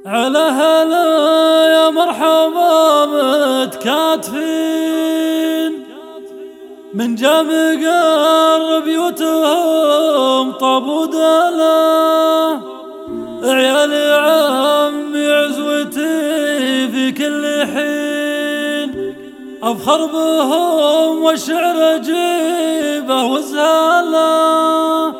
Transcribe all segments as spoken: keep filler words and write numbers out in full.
على هلا يا مرحبا متكاتفين من جمع قرب بيوتهم طاب ودلا، عيال عمي عزوتي في كل حين أفخر بهم والشعر أجيبه وزهلا.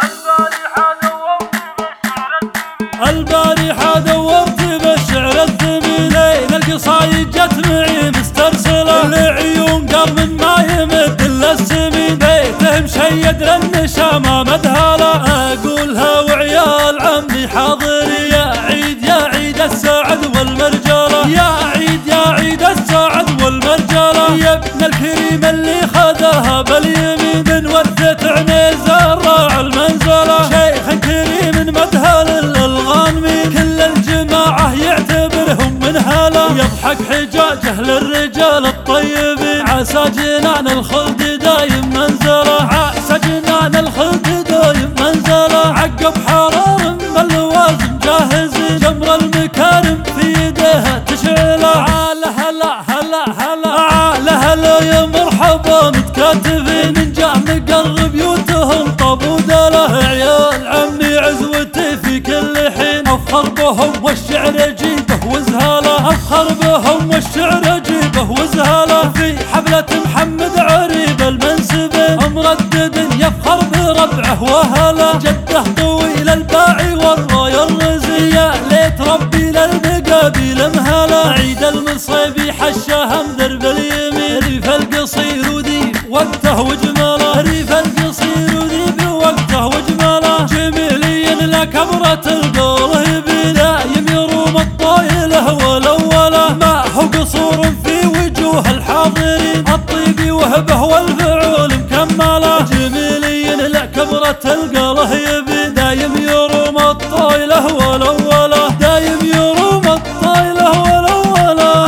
البارحة دورت بالشعر الثمين، القصايد جت معي مسترسلة لعيون قلب ما يمد الا السمين، بيتهم شيد للنشامة مدهلة اقولها وعيال عمي حاضر يا عيد يا عيد السعد والمرجلة، يا عيد يا عيد السعد والمرجلة، يا ابن الكريم اللي خذها باليمين من ورثة عنيز الراعي المنزلة، شيخ كريم مدهل للغانمين كل الجماعة يعتبرهم من هلا، يضحك حجاجه للرجال الطيبين عسى جنان الخلد دايم منزله، عسى جنان الخلد دايم منزله، عقب حرار بالوازن جاهزين جمر المكارم في يديها تشعله، عاله هلا هلا هلا عاله هلا يا مرحبا متكاتفين من جامع قرب بيوتهم طاب ودله، عيال عمي عزوتي في كل حين افخر بهم والشعر اجيبه وزهاله، افخر بهم والشعر اجيبه وزهاله، في حفلة محمد عريب المنسبين مردد يفخر بربعه وهلا، جده طويل الباعي والراي الرزي يا ليت ربي للمقابيل مهلا، عيد المصيبي حشاها مدرب اليمين ريف القصير وذيب وقته وجماله، ريف القصير وذيب وقته وجماله، جميلي لكبرة القوله بدايم يروم الطايله والاوله، ما هو قصور في وجوه الحاضرين الطيب وهبه والفعول مكمله، جميلي لكبرة القوله يبي دايم يروم الطايله والاوله، دايم يروم الطايله والاوله.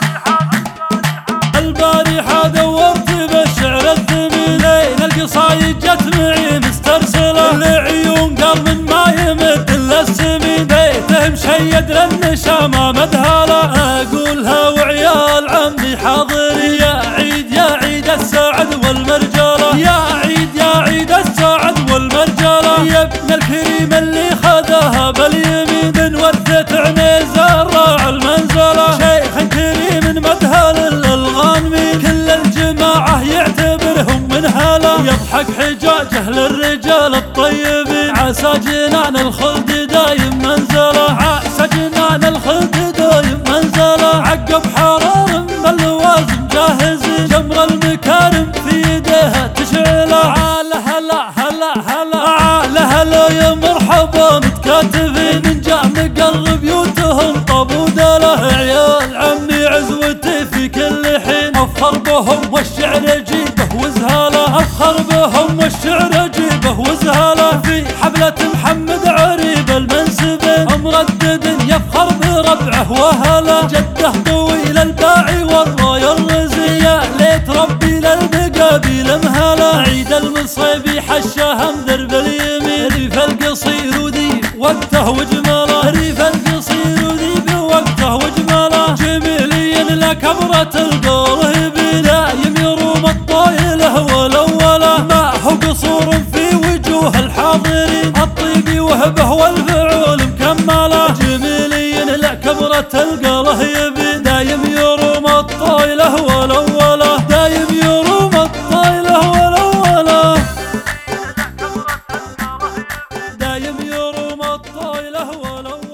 البارحة دورت بالشعر الثمين، القصايد جت معي مسترسلة لعيون قلب ما يمد الا السمين، بيتهم شيد للنشامة مدهلة اقولها وعيال عمي حاضر يا عيد يا عيد السعد والمرجلة، يا عيد يا عيد السعد والمرجلة، يا ابن الكريم اللي خذها باليمين من ورثة عنيز الراعي المنزلة، شيخ كريم مدهل للغانمين كل الجماعة يعتبرهم من هلا، يضحك حجاجه للرجال الطيبين عسى جنان الخلد دايم منزله، عسى جنان الخلد دايم منزله، عقب حرار بالوازن جاهزين جمر المكارم في يديها تشعله، عاله هلا هلا هلا عاله هلا يا مرحبا متكاتفين من جامع قرب بيوتهم طاب ودله، عيال عمي عزوتي في كل حين افخر بهم والشعر اجيبه وزهاله، افخر بهم والشعر اجيبه وزهاله، في حفلة محمد عريب المنسبين مردد يفخر بربعه وهلا، جده طويل الباعي والراي الرزي يا ليت ربي للمقابيل مهلا، عيد المصيبي حشاها مدرب اليمين ريف القصير وذيب وقته وجماله، ريف القصير وذيب وقته وجماله، جميلي لكبرة القوله بدايم يروم الطايله والاوله، ما هو قصور في وجوه الحاضرين الطيب وهبه والفعول مكمله، جميلي لكبرة القوله يبي دايم يروم الطايله والاوله، دايم يروم الطايله والاوله، دايم يروم الطايله والاوله.